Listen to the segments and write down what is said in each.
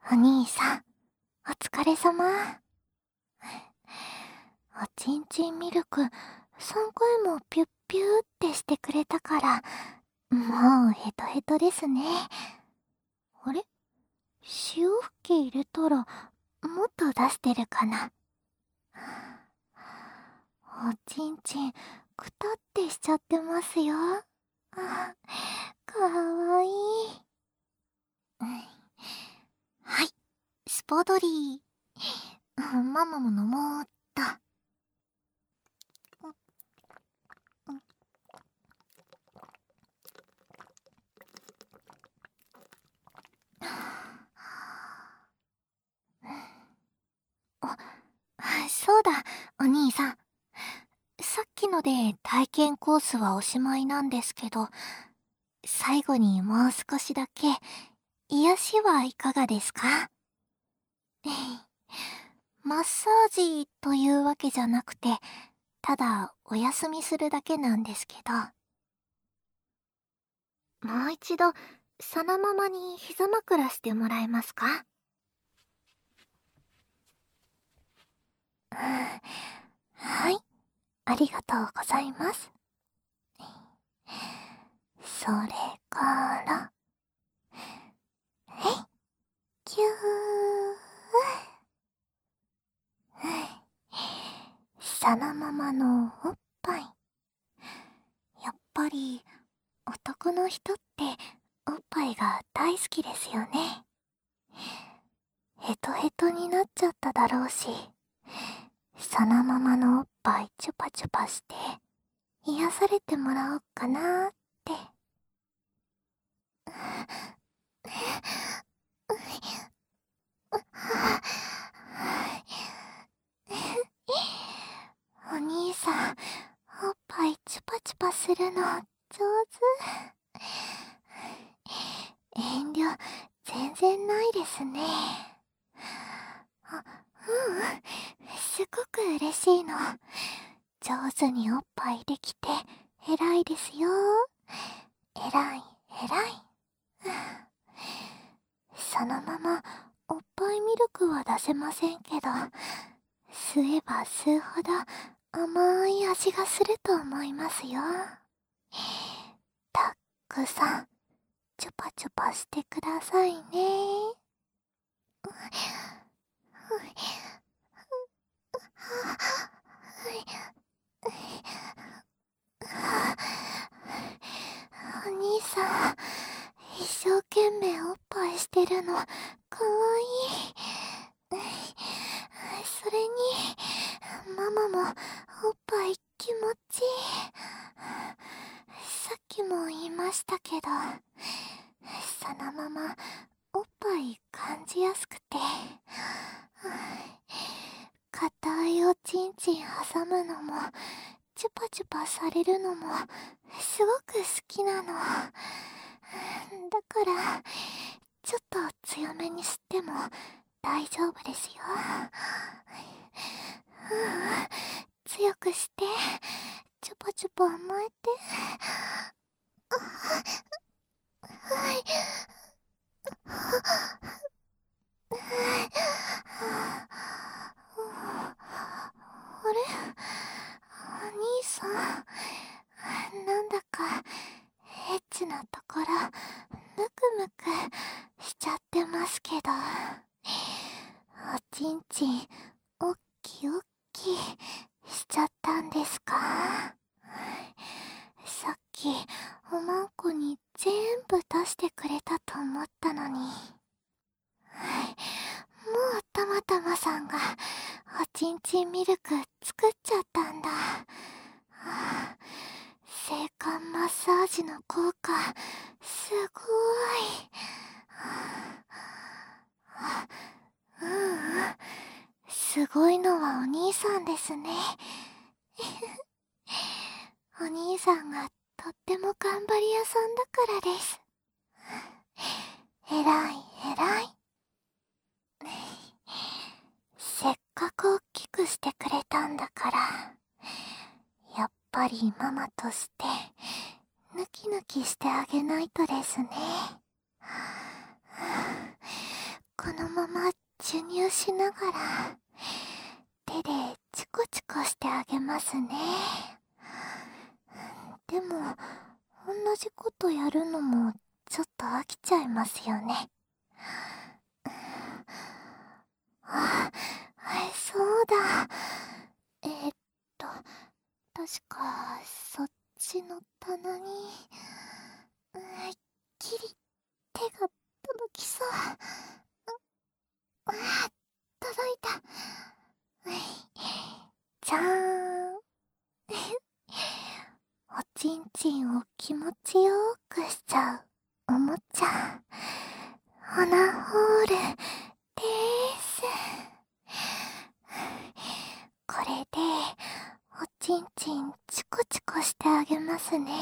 お兄さん、お疲れ様。おちんちんミルク、3回もピュッピューってしてくれたから、もうヘトヘトですね。あれ、潮吹き入れたら、もっと出してるかな。おちんちん、くたってしちゃってますよ。かわいい。はい、スポドリー。ママも飲もうっと。そうだ、お兄さん。さっきので体験コースはおしまいなんですけど、最後にもう少しだけ、癒しはいかがですか？マッサージというわけじゃなくて、ただお休みするだけなんですけど、もう一度、そのままに膝枕してもらえますか？はい、ありがとうございます。それから、キュー。そのままのおっぱい。やっぱり、男の人っておっぱいが大好きですよね。ヘトヘトになっちゃっただろうし、そのままのおっぱいチュパチュパして癒されてもらおうかなーって。お兄さん、おっぱいチュパチュパするの上手。遠慮全然ないですね。すごく嬉しいの。上手におっぱいできて偉いですよ。偉い、偉い。そのままおっぱいミルクは出せませんけど、吸えば吸うほど甘い味がすると思いますよ。たっくさん、チュパチュパしてくださいね。お兄さん、一生懸命おっぱいしてるの、かわいい。それに、ママもおっぱい気持ちいい。さっきも言いましたけど、そのままおっぱい感じやすくて、硬いおちんちん挟むのも、チュパチュパされるのも、すごく好きなの。だから、ちょっと強めに吸っても大丈夫ですよ。強くして、チュパチュパ甘えて。はい。あれ、お兄さん、なんだかエッチなところムクムクしちゃってますけど、おちんちんおっきおっきしちゃったんですか？さっきおまんこに全部出してくれたと思ったのに。もうたまたまさんがおちんちんミルク作っちゃったんだ。性感マッサージの効果すごい。すごいのはお兄さんですね。お兄さんがとっても頑張り屋さんだからです。偉い偉い。せっかく大きくしてくれたんだから、やっぱりママとしてヌキヌキしてあげないとですね。ここのまま授乳しながら手でチコチコしてあげますね。でも同じことやるのもちょっと飽きちゃいますよね。そうだ。確かそっちの棚にギリ手が届きそう。届いた。じゃーん。おちんちんを気持ちよくしちゃうおもちゃ、オナホールでーす。これでおちんちんチコチコしてあげますね。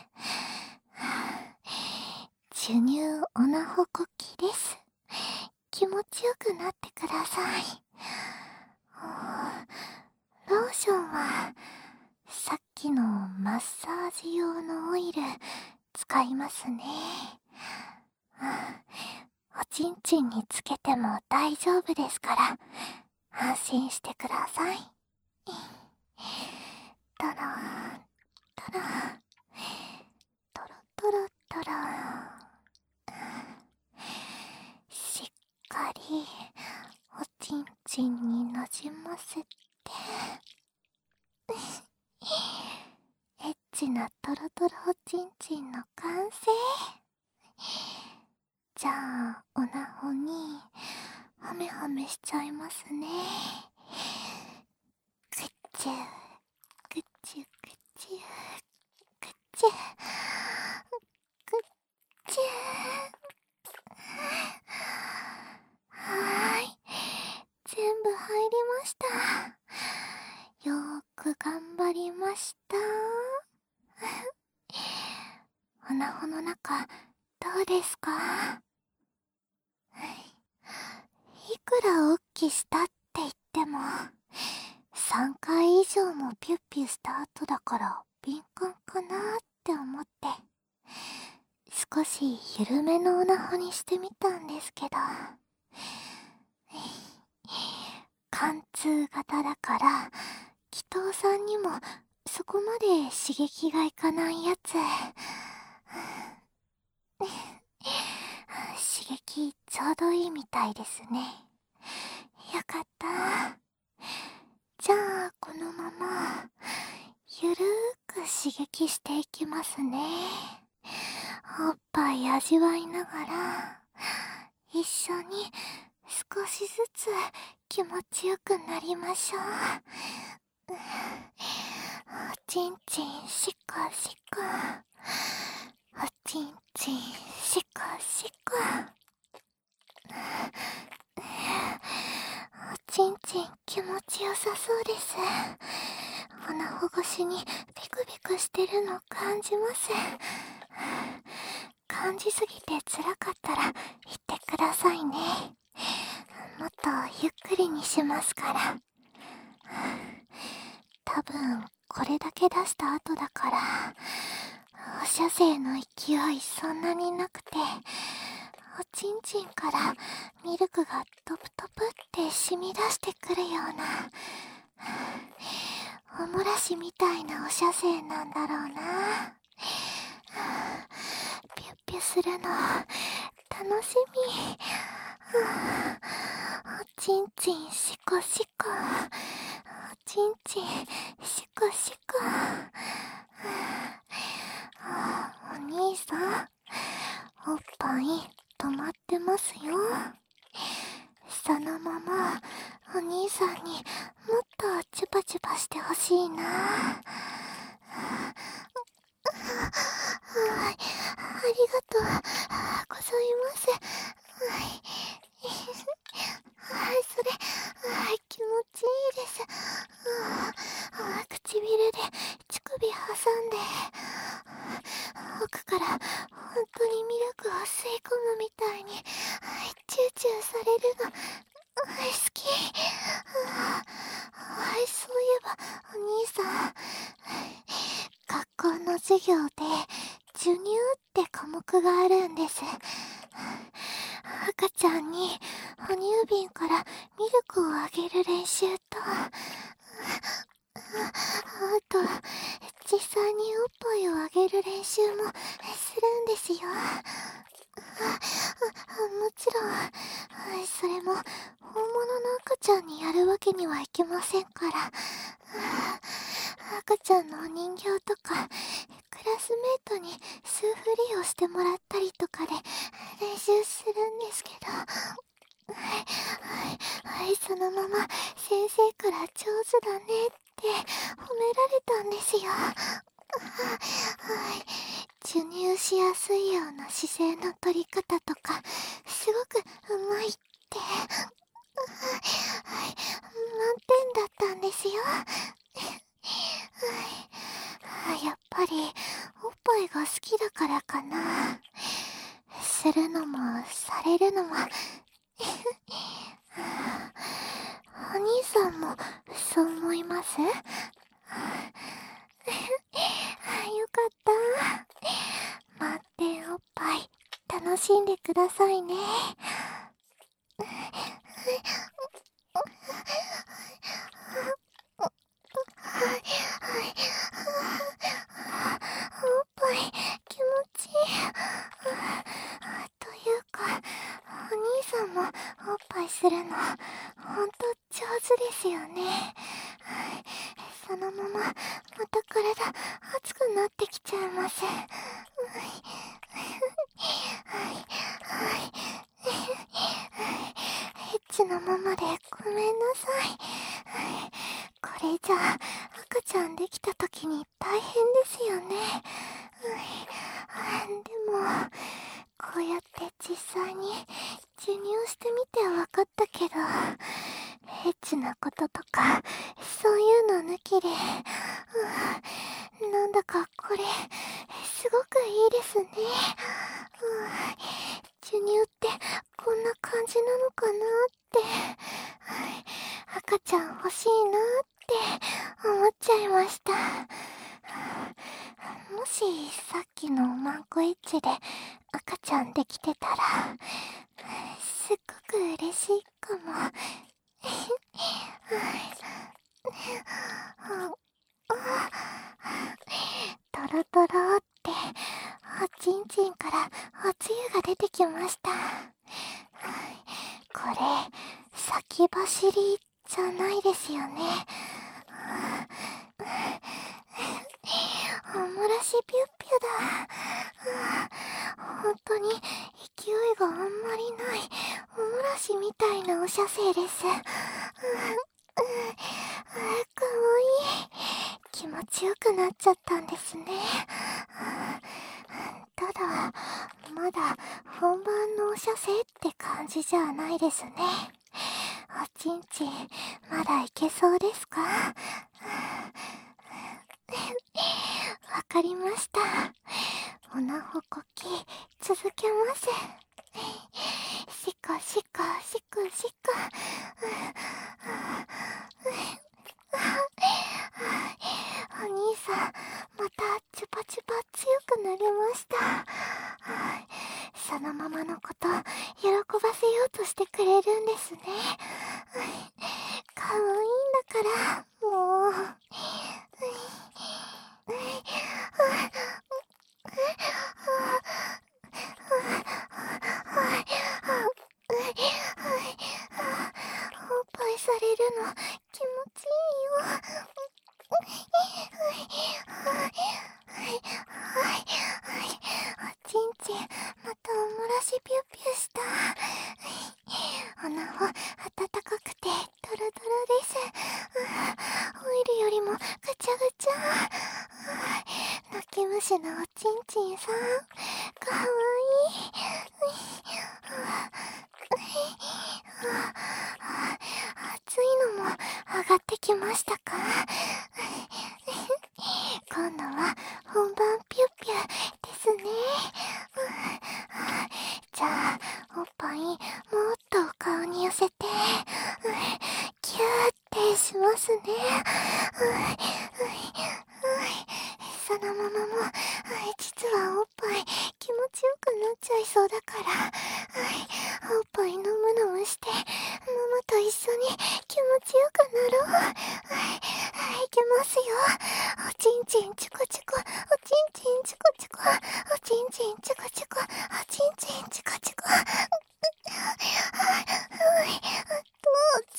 授乳オナホコキです。気持ちよくなってください。ローションはさっきのマッサージ用のオイル使いますね。おちんちんにつけても大丈夫ですから安心してください。トロトロトロトロトロ、しっかりおちんちんになじませてエッチなトロトロおちんちんの完成。じゃあおなほにハメハメしちゃいますね。ぐっちゅぐっちゅぐっちゅぐっちゅぐっちゅ。はーい、全部入りました。よーく頑張りました。おなほの中どうですか？いくらおっきしたって言っても3回以上もピュッピュした後だから敏感かなって思って少し緩めのおなほにしてみたんですけど、貫通型だから祈祷さんにもそこまで刺激がいかないやつ。刺激ちょうどいいみたいですね。よかった。じゃあこのままゆるーく刺激していきますね。おっぱい味わいながら一緒に少しずつ気持ちよくなりましょう。おちんちんしこしこ、おちんちんしこしこ、おちんちん気持ちよさそうです。おなほ越しにピクピクしてるの感じます。感じすぎて辛かったら言ってくださいね。もっとゆっくりにしますから。多分これだけ出した後だから放射性の勢いそんなになくて、おちんちんからミルクがトプトプって染み出してくるようなおもらしみたいなお射精なんだろうな。ピュッピュするの楽しみ。おちんちんシコシコ、おちんちんシコシコ。お兄さん、おっぱい止まってますよ。そのままお兄さんにもっとチュパチュパしてほしいな。ありがとうございます。それ、気持ちいいです。唇で乳首挟んで、奥から本当にミルクを吸い込むみたいに、チューチューされるの、好き。そういえば、お兄さん、学校の授業で、授乳って科目があるんです。赤ちゃんに哺乳瓶からミルクをあげる練習と、あと、実際におっぱいをあげる練習もするんですよ。もちろん、それも本物の赤ちゃんにやるわけにはいきませんから、赤ちゃんのお人形とか、クラスメートに数振りをしてもらったりとかで練習するんですけど、そのまま先生から上手だねって褒められたんですよ。授乳しやすいような姿勢の取り方とかすごくうまいって満点だったんですよ。やっぱりおっぱいが好きだからかな。するのもされるのもお兄さんもそう思います？よかった。満点おっぱい楽しんでくださいね。おっぱい気持ちいい。というか、お兄さんもおっぱいするのほんと上手ですよね。そのまままた体熱くなってきちゃいます。エッチなままでごめんなさい。これじゃあ赤ちゃんできた時に大変ですよね。でもこうやって実際に授乳してみて分かったけど、エッチなこととかそういうの抜きで、なんだかこれすごくいいですね。授乳ってこんな感じなのかなって、赤ちゃん欲しいなって思っちゃいました。もしさっきのマンコエッチで赤ちゃんできてたらすっごく嬉しいかも。トロトロっておちんちんからおつゆが出てきました。これ先走りじゃないですよね。おもらしピュッピュだ。本当に勢いがあんまりないおもらしみたいなお射精です。かわいい。気持ちよくなっちゃったんですね。ただまだ本番のお射精って感じじゃないですね。おちんちんまだいけそうですか？わかりました。おなほこき続けます。しかしかしかしか。お兄さんまたチュパチュパ強くなりました。そのままのこと喜ばせようとしてくれるんですね。かわいいんだからもう。おっぱいされるの気持ちいいよ。おちんちんまたおもらしピュッピュした。おなほ温かくてトロトロです。オイルよりもガチャガチャ。泣き虫のおちんちんさんかわいい。熱いのも上がってきましたか？今度は本番ピュッピュですね。じゃあおっぱいもっと顔に寄せてキューってしますね。そのままも実はおっぱい気持ちよくなっちゃいそうだからおっぱいのむのむしてちんちんチコチコ、おちんちんチコチコ、おちんちんチコチコ、おちんちんチコチコ。どうぞ。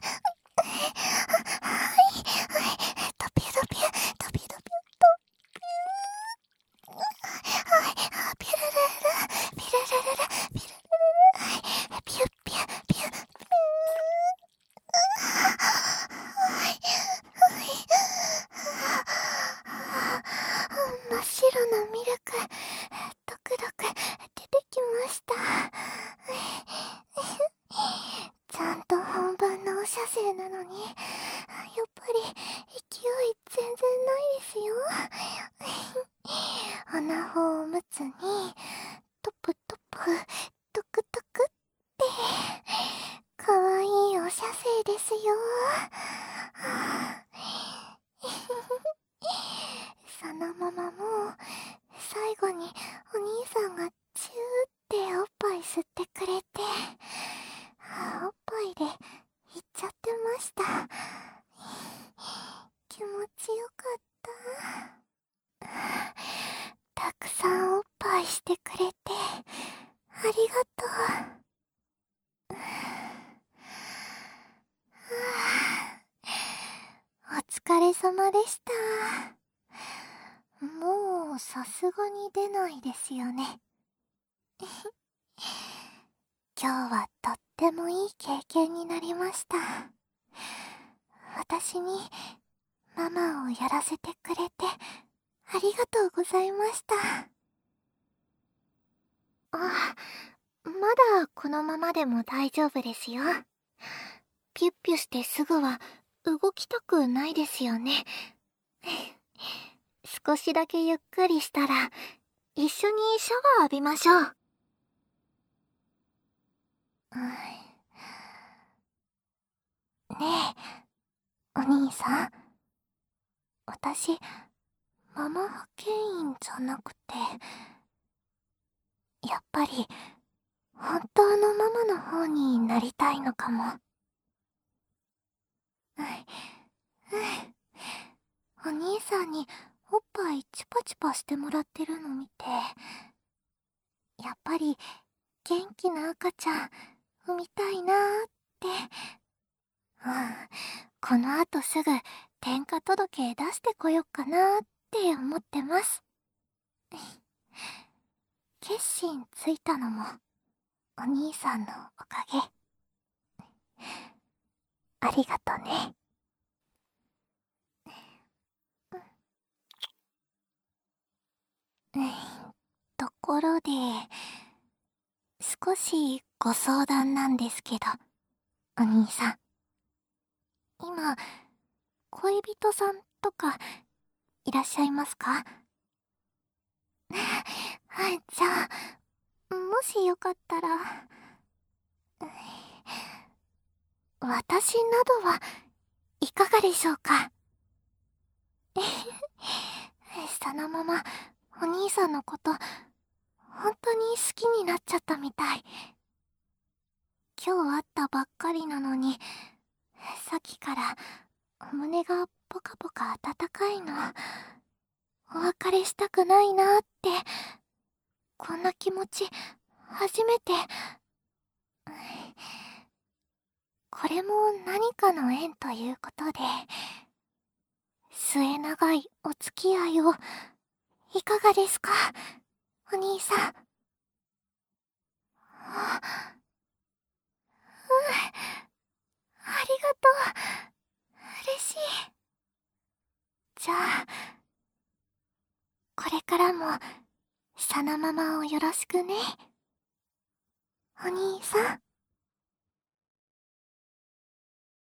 はい、ドピュドピュ、ドピュドピュ、ドピュ。はい、ピュルルル、ピュルルルル、ピュルルルル、ピュッピュッピュッピュッ。真っ白なミルク、ドクドク出てきました。ちゃんと本番のお射精なのに、やっぱり勢い全然ないですよ。穴ほおむつに、トプトプ、トクトクって、かわいいお射精ですよ。そのままもう、最後にお兄さんがチューっておっぱい吸ってくれて、おっぱいでいっちゃってました。気持ちよかった。たくさんおっぱいしてくれて、ありがとう。お疲れ様でした。もうさすがに出ないですよね。今日はとってもいい経験になりました。私にママをやらせてくれてありがとうございました。あ、まだこのままでも大丈夫ですよ。ピュッピュしてすぐは動きたくないですよね。少しだけゆっくりしたら一緒にシャワー浴びましょう。ねえ、お兄さん。私、ママ派遣員じゃなくて、やっぱり、本当のママの方になりたいのかも。お兄さんにおっぱいチュパチュパしてもらってるの見て、やっぱり元気な赤ちゃん産みたいなーって。この後すぐ転嫁届出してこよっかなーって思ってます。決心ついたのもお兄さんのおかげ。ありがとね。ところで、少しご相談なんですけど、お兄さん。今、恋人さんとかいらっしゃいますか？じゃあ、もしよかったら、私などはいかがでしょうか？そのままお兄さんのこと本当に好きになっちゃったみたい。今日会ったばっかりなのに、さっきから胸がポカポカ温かいの。お別れしたくないなって、こんな気持ち初めて。これも何かの縁ということで、末長いお付き合いをいかがですか、お兄さん。ありがとう。嬉しい。じゃあ、これからもそのままをよろしくね、お兄さん。